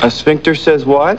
A sphincter says what?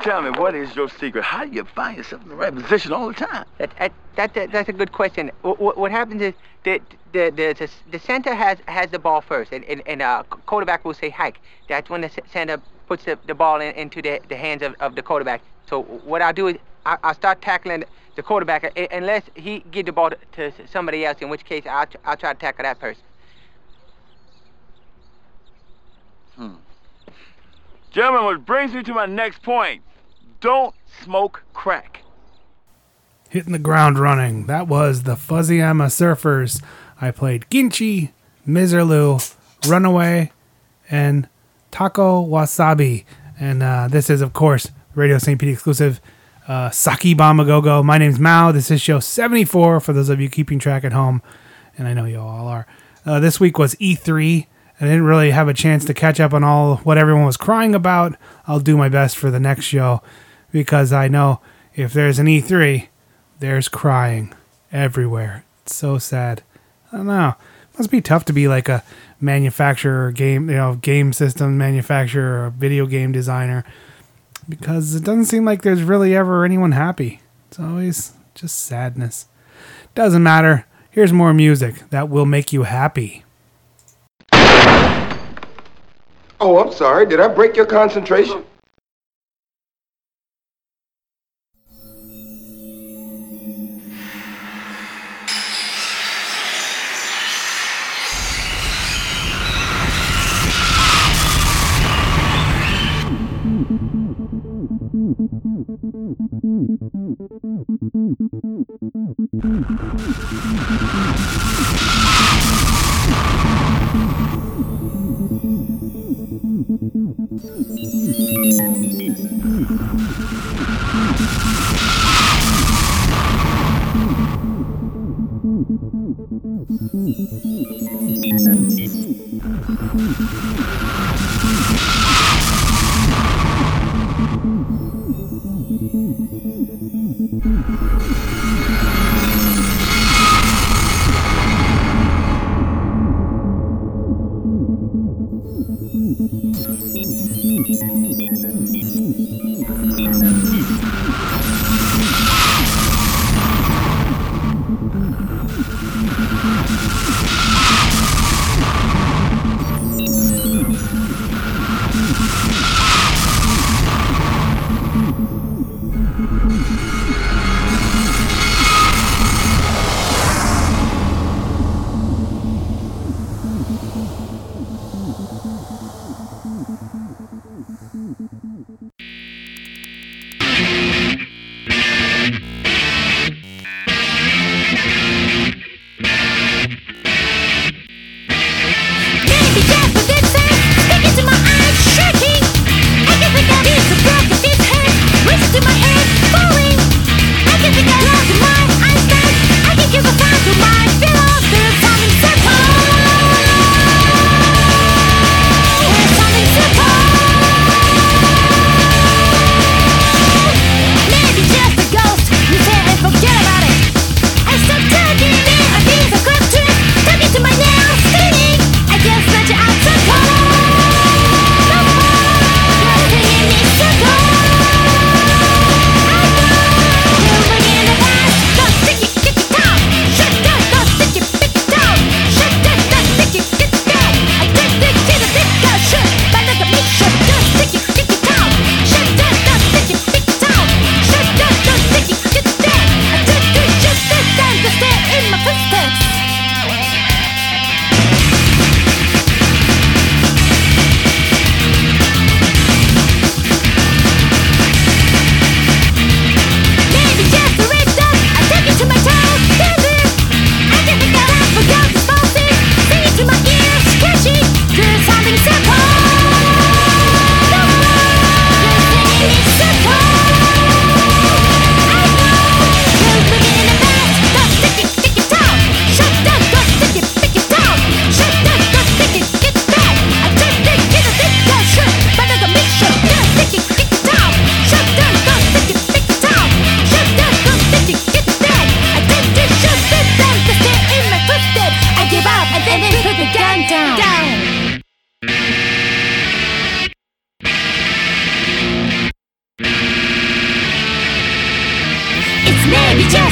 tell me, what is your secret? How do you find yourself in the right position all the time? That's a good question. What happens is the center has the ball first, and quarterback will say hike. That's when the center puts the ball into the hands of the quarterback. So what I'll do is I'll start tackling the quarterback unless he give the ball to somebody else, in which case I'll try to tackle that person. Gentlemen, which brings me to my next point. Don't smoke crack. Hitting the ground running. That was the Fuzzyama Surfers. I played Ginchi, Miserloo, Runaway, and Taco Wasabi. And this is, of course, Radio St. Pete exclusive Saki Bomb A Go-Go. My name's Mao. This is show 74 for those of you keeping track at home. And I know you all are. This week was E3. I didn't really have a chance to catch up on all what everyone was crying about. I'll do my best for the next show because I know if there's an E3, there's crying everywhere. It's so sad. I don't know. It must be tough to be like a manufacturer, game system manufacturer, or video game designer, because it doesn't seem like there's really ever anyone happy. It's always just sadness. Doesn't matter. Here's more music that will make you happy. Oh, I'm sorry. Did I break your concentration?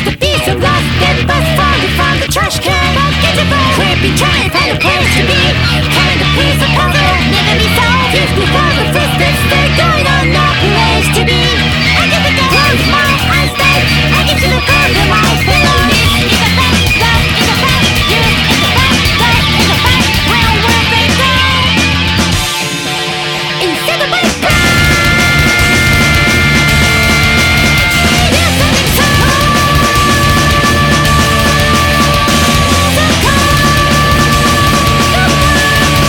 a piece of lost dead bus falling from the trash can. Creepy trying to find a place to be. Kind of piece of puzzle never be solved. Just before the footsteps start going on, no place to be. I get the close my eyes back. I get to the corner of my face. It's a fact, love is a fact. You is a fact, love is a fact. Where will they go? Instead of my pride. There's something so cold. So cold. So cold.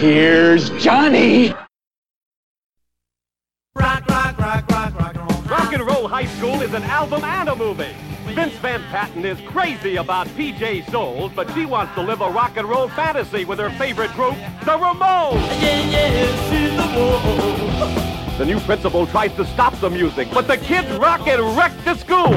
Here's Johnny. Rock and Roll High School is an album and a movie. Vince Van Patten is crazy about PJ Souls, but she wants to live a rock and roll fantasy with her favorite group, the Ramones. The new principal tries to stop the music, but the kids rock and wreck the school.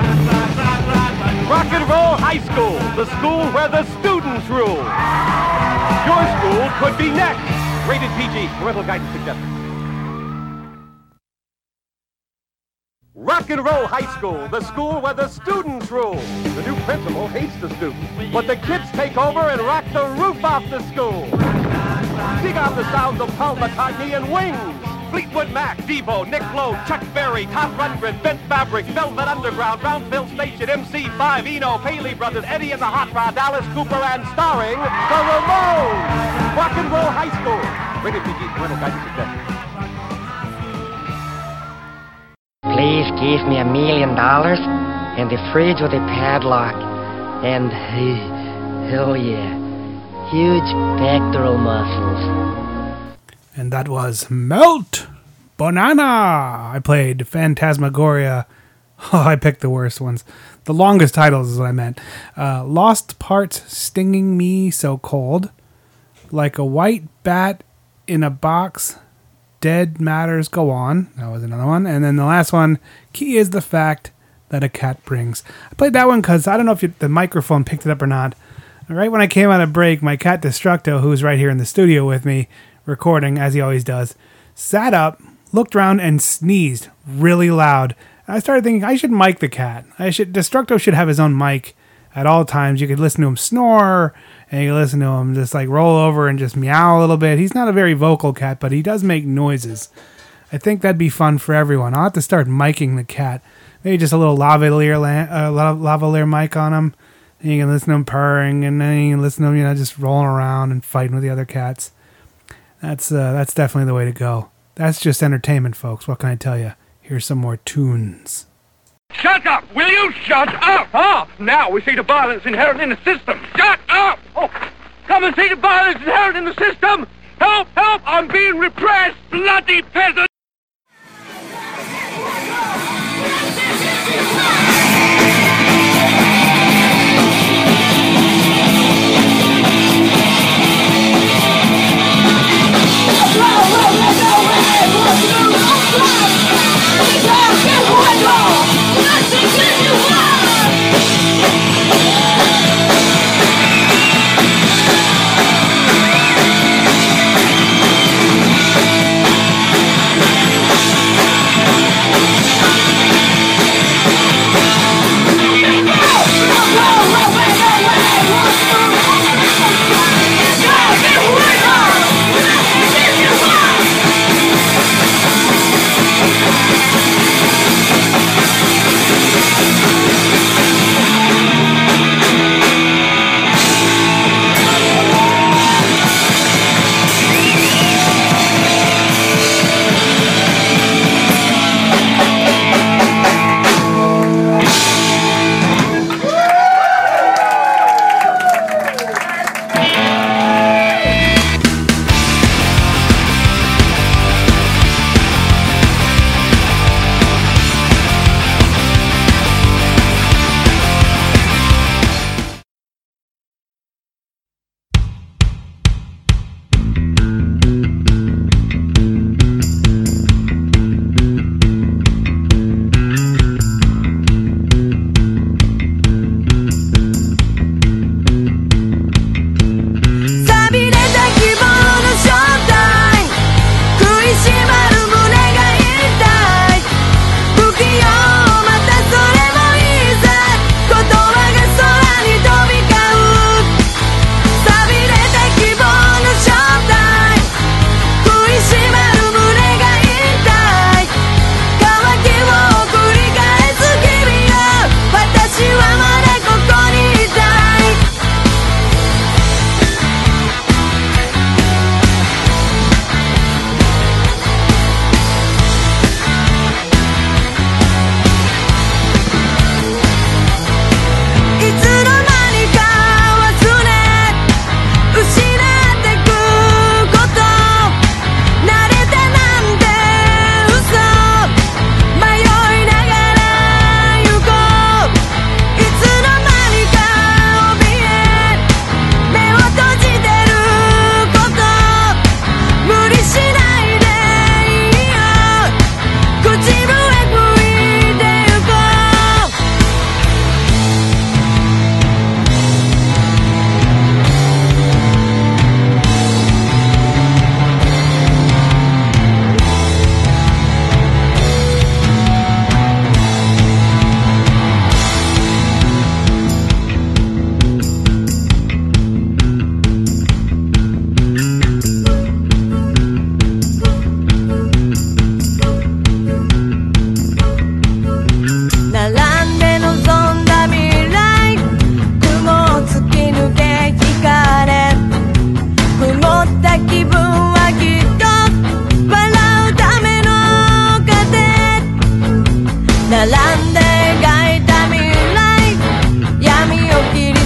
Rock and Roll High School, the school where the students rule. Your school could be next. Rated PG, parental guidance suggested. Rock and Roll High School, the school where the students rule. The new principal hates the students, but the kids take over and rock the roof off the school. Dig out the sounds of Paul McCartney and Wings. Fleetwood Mac, Devo, Nick Lowe, Chuck Berry, Tom Rundgren, Bent Fabric, Velvet Underground, Brownsville Station, MC5, Eno, Paley Brothers, Eddie and the Hot Rod, Alice Cooper, and starring the Ramones. Rock and Roll High School. Rated PG, parental guidance suggested. Please give me $1 million and the fridge with a padlock and, hell yeah, huge pectoral muscles. And that was Melt Banana. I played Phantasmagoria. Oh, I picked the worst ones. The longest titles is what I meant. Lost Parts Stinging Me So Cold. Like a White Bat in a Box. Dead Matters Go On. That was another one. And then the last one, Key is the Fact That a Cat Brings. I played that one because I don't know if the microphone picked it up or not. Right when I came out of break, my cat Destructo, who's right here in the studio with me, recording, as he always does, sat up, looked around, and sneezed really loud. And I started thinking, I should mic the cat. Destructo should have his own mic at all times. You could listen to him snore, and you could listen to him just like roll over and just meow a little bit. He's not a very vocal cat, but he does make noises. I think that'd be fun for everyone. I'll have to start miking the cat. Maybe just a little lavalier mic on him. And you can listen to him purring, and then you can listen to him, just rolling around and fighting with the other cats. That's definitely the way to go. That's just entertainment, folks. What can I tell you? Here's some more tunes. Shut up! Will you shut up? Ah, now we see the violence inherent in the system. Shut up! Oh, come and see the violence inherent in the system! Help! Help! I'm being repressed! Bloody peasant!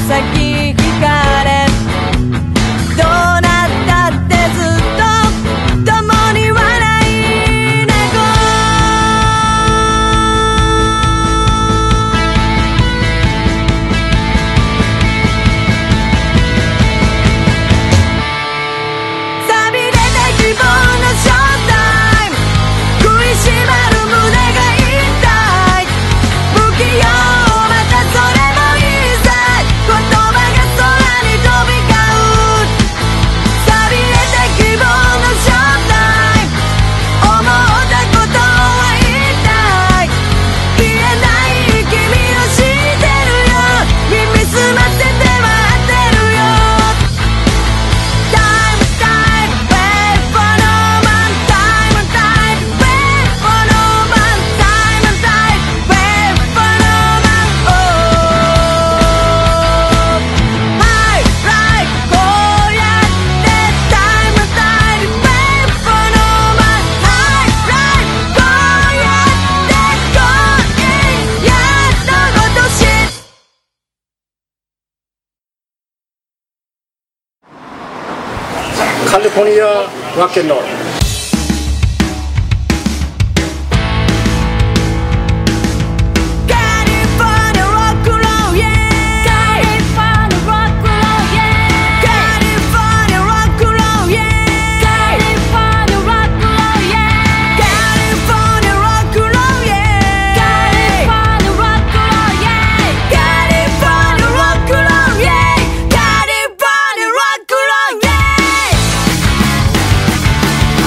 先引かれどうなったってずっと共に笑い猫錆びれた希望の正体食いしばる胸が痛い不器用またそれもいいさ言葉が空に飛び交う錆びれた希望の正体思ったことは言いたい言えない君を知ってるよ耳すませて待ってるよTime, time, wait for no man Time, time, wait for no man Time, time, wait for no man Oh High, right こうやって Time, time, wait for no man High, right こうやって今夜のごとしカリフォルニアロックンロール California rock and roll, yeah. California rock and roll, yeah. California rock and roll, yeah. California rock and roll, yeah. California rock and roll, yeah. California rock and roll, yeah. California rock and roll, yeah. California rock and roll, yeah.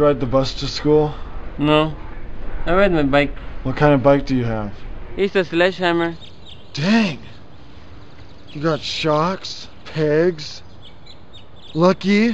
ride the bus to school? No. I ride my bike. What kind of bike do you have? It's a sledgehammer. Dang! You got shocks, pegs. Lucky.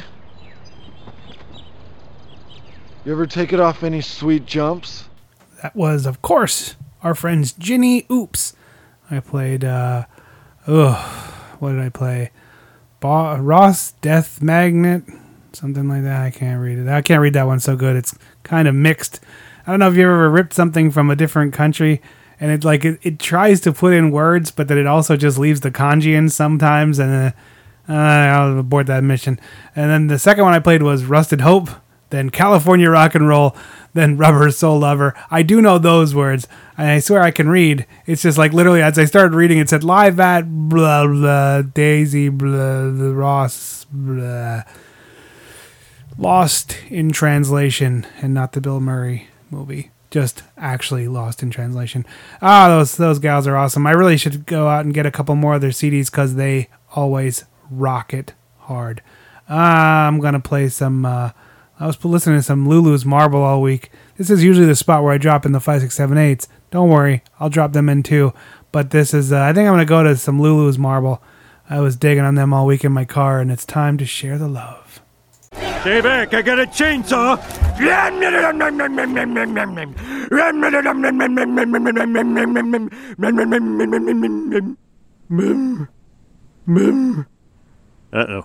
You ever take it off any sweet jumps? That was, of course, our friends Ginny Oops. I played, what did I play? Ross Death Magnet? Something like that. I can't read it. I can't read that one so good. It's kind of mixed. I don't know if you ever ripped something from a different country and it tries to put in words, but then it also just leaves the kanji in sometimes, and I'll abort that mission. And then the second one I played was Rusted Hope, then California Rock and Roll, then Rubber Soul Lover. I do know those words, and I swear I can read. It's just like literally as I started reading, it said live at blah blah Daisy blah Ross blah. Lost in Translation, and not the Bill Murray movie. Just actually Lost in Translation. Those gals are awesome. I really should go out and get a couple more of their CDs because they always rock it hard. I'm gonna play some. I was listening to some Lulu's Marble all week. This is usually the spot where I drop in the 5, 6, 7, 8s. Don't worry, I'll drop them in too. But this is. I think I'm gonna go to some Lulu's Marble. I was digging on them all week in my car, and it's time to share the love. Stay back, I got a chainsaw! Uh-oh.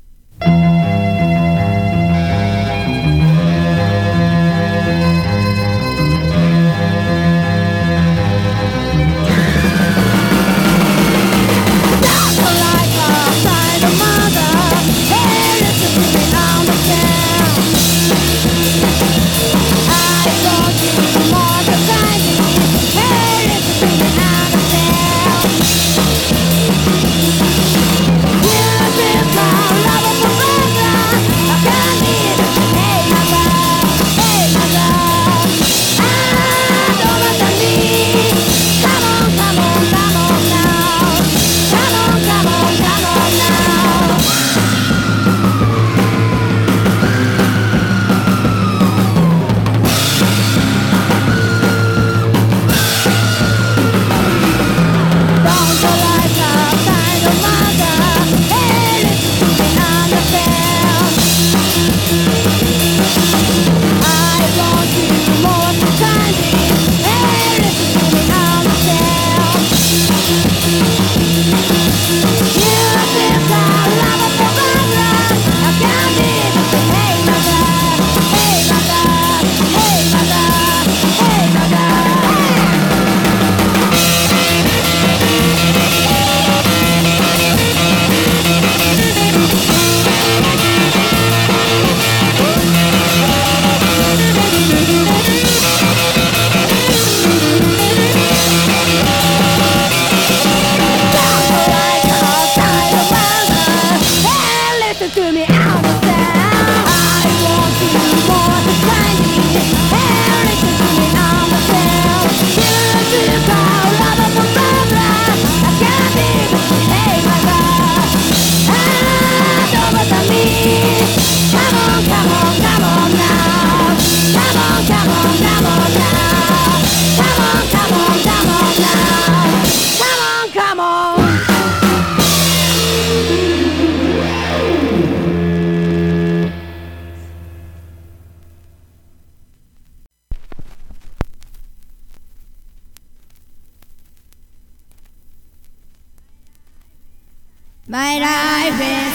My life is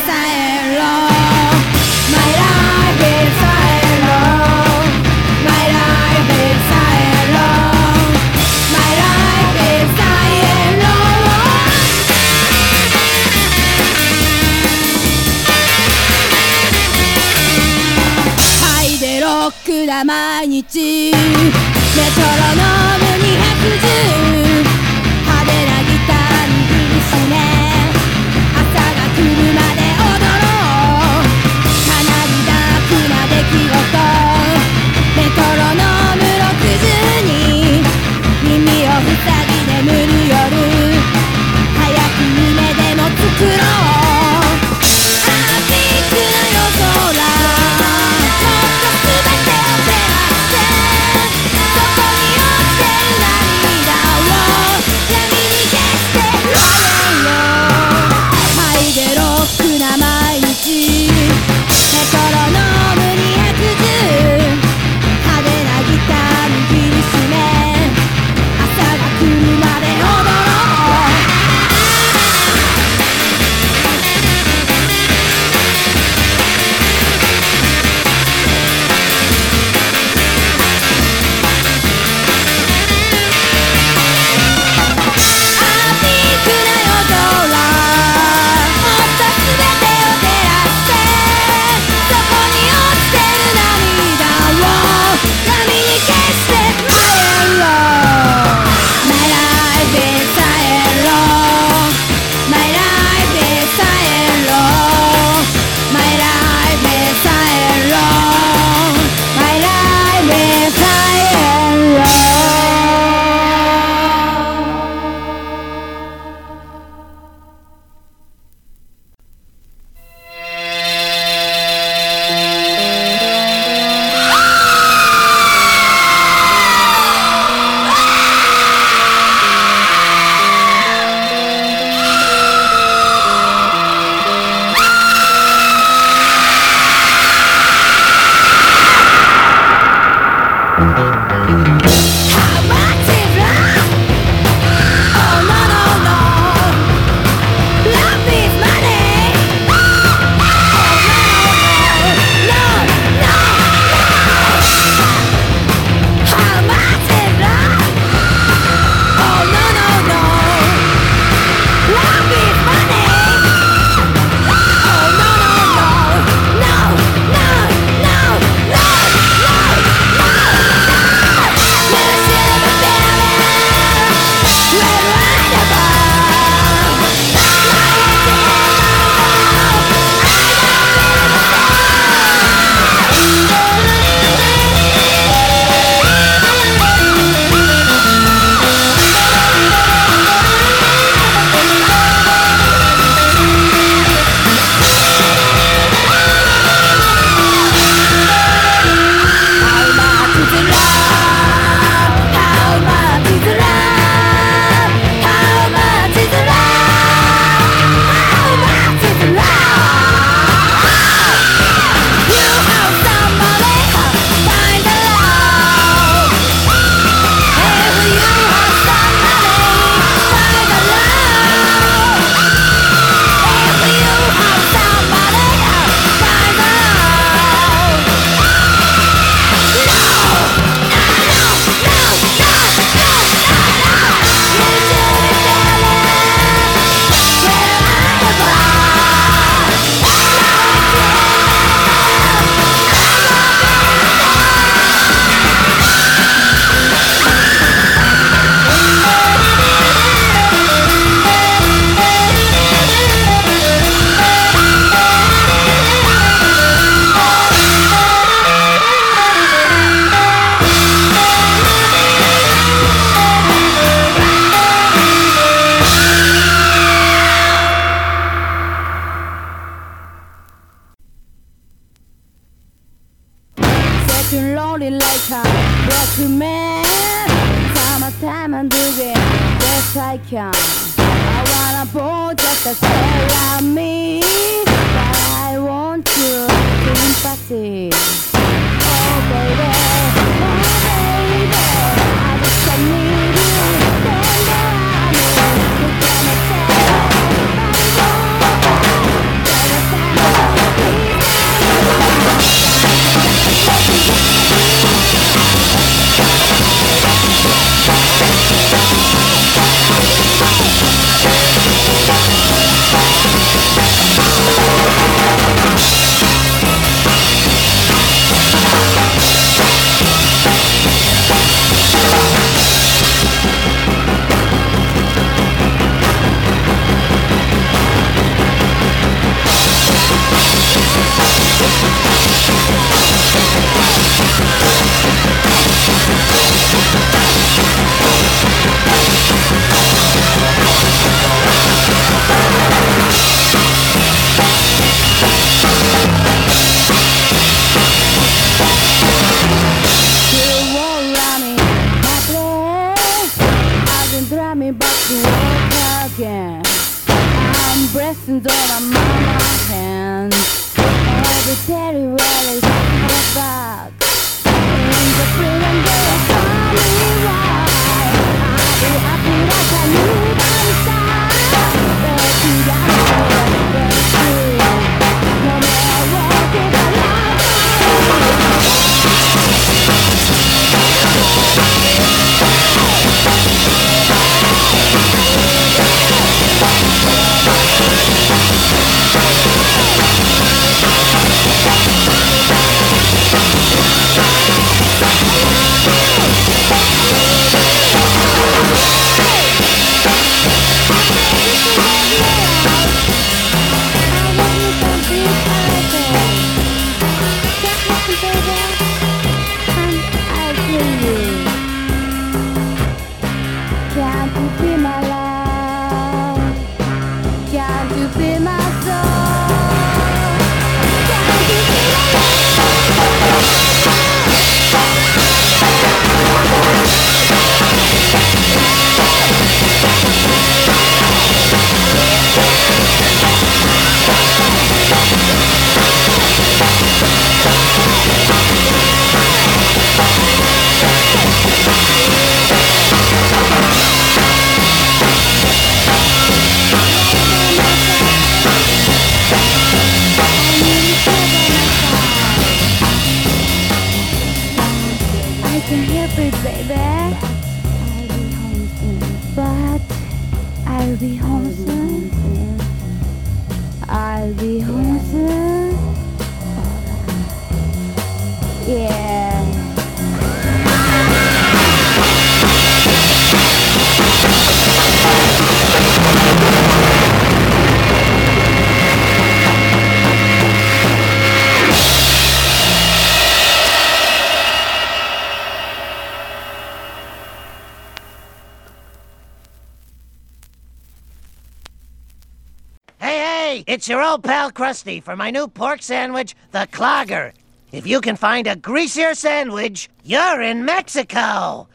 alone. My life is alone. My life is alone. My life is alone. はいでロックだ毎日。メトロノームに拍手。派手なギター握りしめ。来るまで踊ろうかなりダークな出来事メトロノーム60に耳を塞ぎ眠る夜早く夢でも作ろうアーティックな夜空もっと全て and do the best I can. I wanna put just a spell on me, but I want your sympathy. Oh baby, I just need you. Then you gonna blessings on my mama's hands. Every teddy bear is back. In the freedom day, tell me why. I'll be happy like I knew inside. But you got me, but you. No matter what, it's a life. I'll be home soon. I'll be home soon. Yeah. It's your old pal Krusty for my new pork sandwich, the Clogger. If you can find a greasier sandwich, you're in Mexico.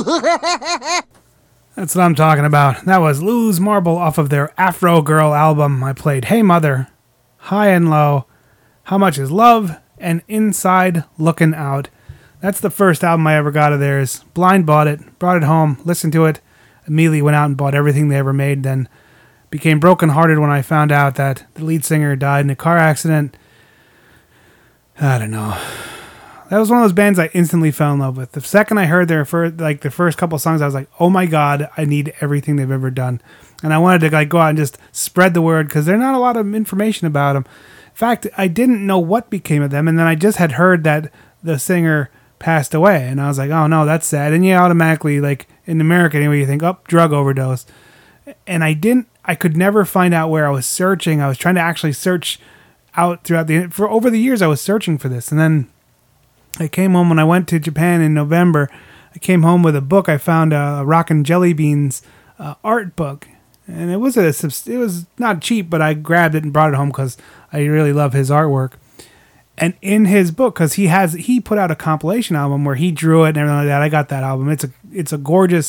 That's what I'm talking about. That was Lose Marble off of their Afro Girl album. I played Hey Mother, High and Low, How Much Is Love, and Inside Looking Out. That's the first album I ever got of theirs. Blind bought it, brought it home, listened to it, immediately went out and bought everything they ever made, then became brokenhearted when I found out that the lead singer died in a car accident. I don't know. That was one of those bands I instantly fell in love with. The second I heard their the first couple songs, I was like, oh my God, I need everything they've ever done. And I wanted to go out and just spread the word because there's not a lot of information about them. In fact, I didn't know what became of them. And then I just had heard that the singer passed away. And I was like, oh no, that's sad. And you automatically, in America anyway, you think, oh, drug overdose. And I could never find out where I was searching. I was trying to actually search out for over the years I was searching for this. And then I came home when I went to Japan in November. I came home with a book. I found a Rockin' Jelly Beans art book. And it was not cheap, but I grabbed it and brought it home because I really love his artwork. And in his book, because he put out a compilation album where he drew it and everything like that. I got that album. It's a gorgeous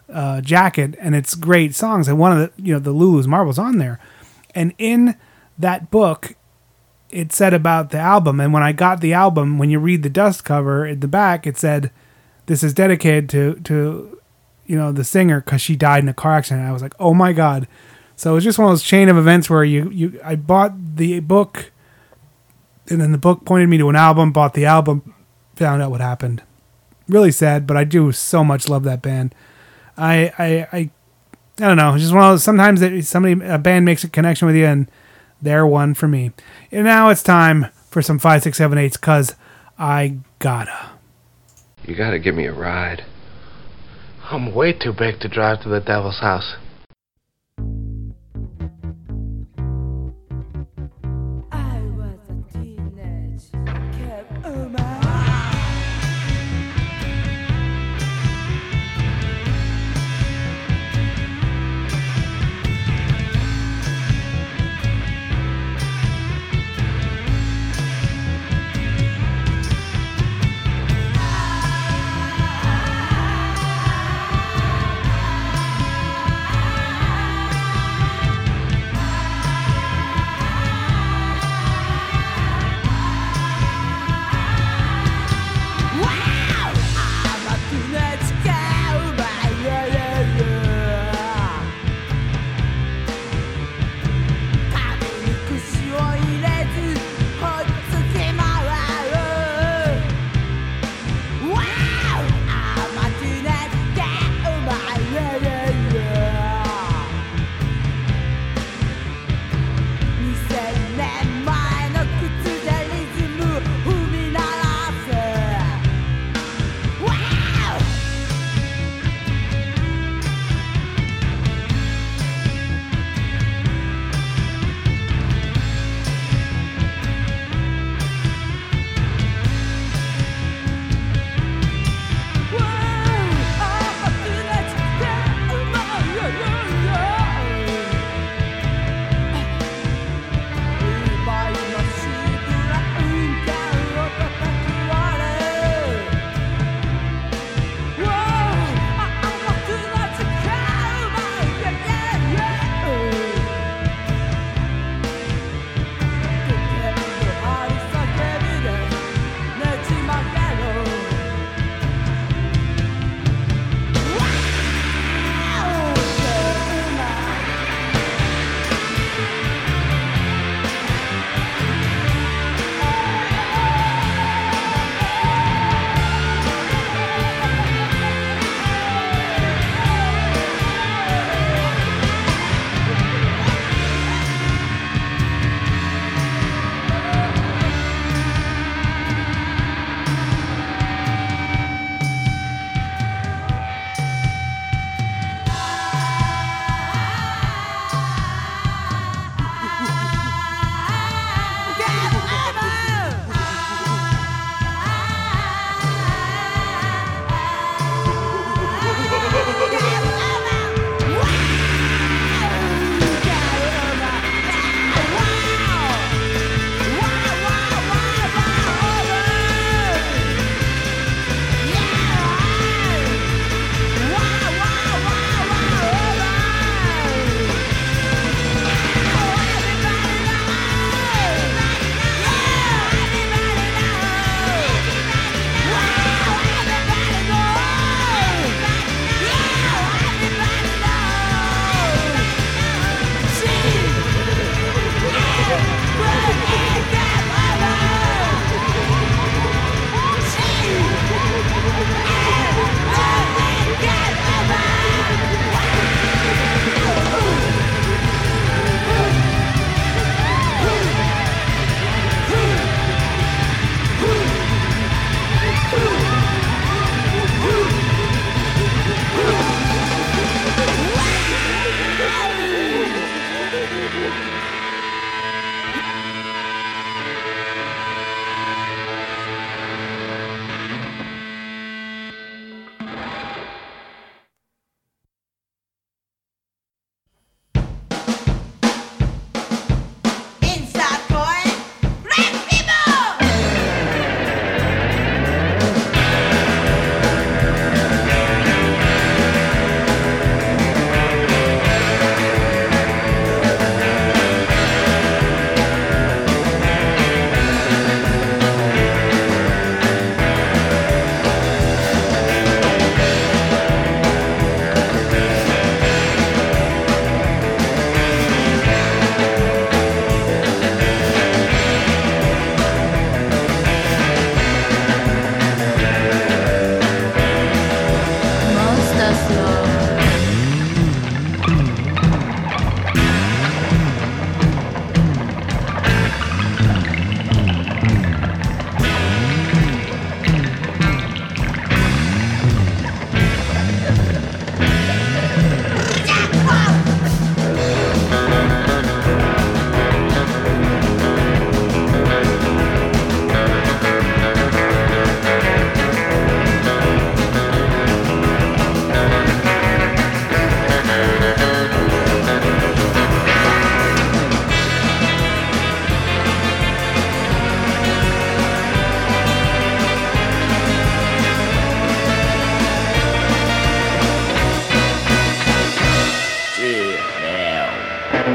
jacket, and it's great songs. And one of the Lulu's Marbles on there, and in that book, it said about the album. And when I got the album, when you read the dust cover at the back, it said, "This is dedicated to the singer because she died in a car accident." And I was like, oh my God. So it was just one of those chain of events where I bought the book, and then the book pointed me to an album, bought the album, found out what happened. Really sad, but I do so much love that band. I don't know. It's just one of those, sometimes a band makes a connection with you, and they're one for me. And now it's time for some 5, 6, 7, 8s, cause I gotta. You gotta give me a ride. I'm way too big to drive to the devil's house.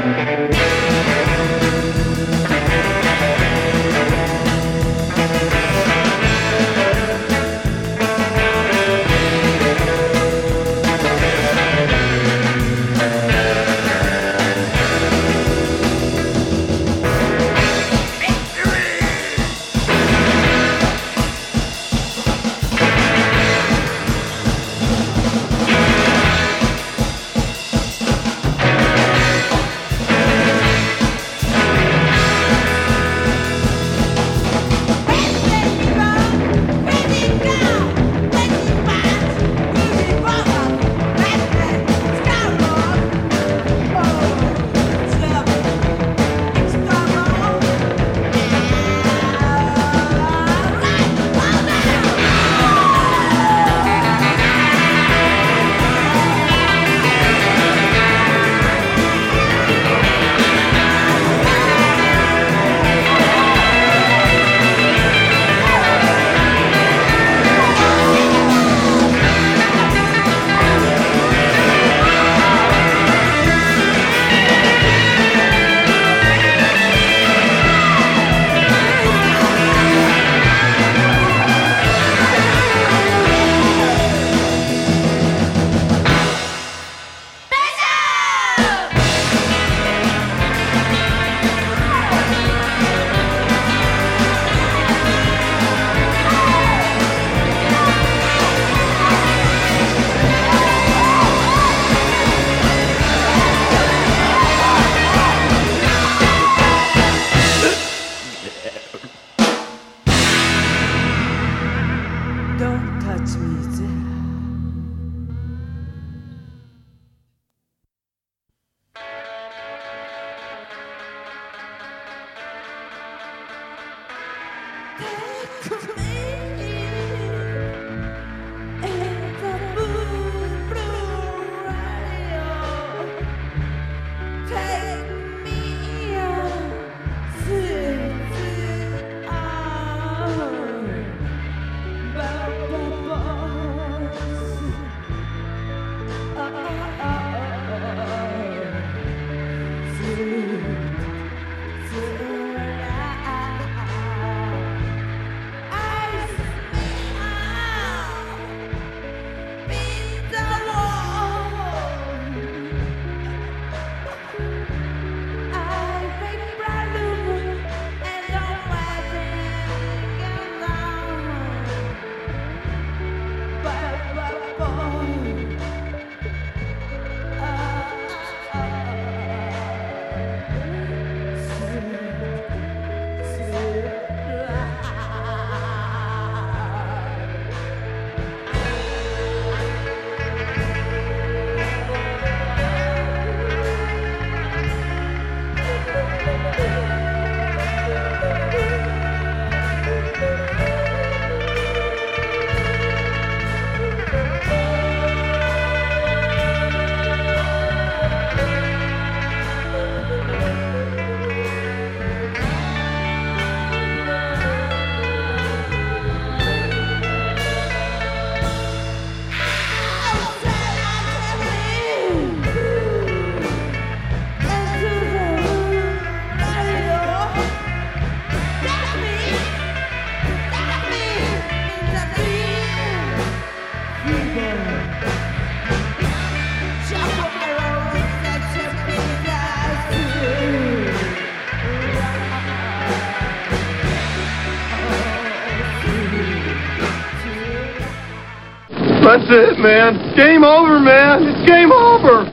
That's it, man. Game over, man. It's game over.